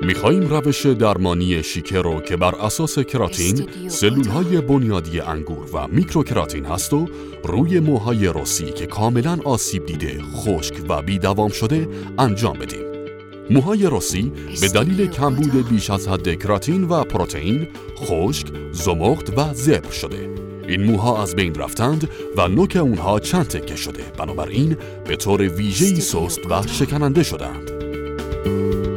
می‌خواهیم روش درمانی شیکه رو که بر اساس کراتین، سلول‌های بنیادی انگور و میکروکراتین هست و روی موهای رسی که کاملاً آسیب دیده، خشک و بی‌دوام شده انجام بدیم. موهای رسی به دلیل کمبود بیش از حد کراتین و پروتئین، خشک، زمخت و زبر شده. این موها از بین رفتند و نوک اونها چند تکه شده، بنابراین به طور ویژه‌ای سست و شکننده شدند.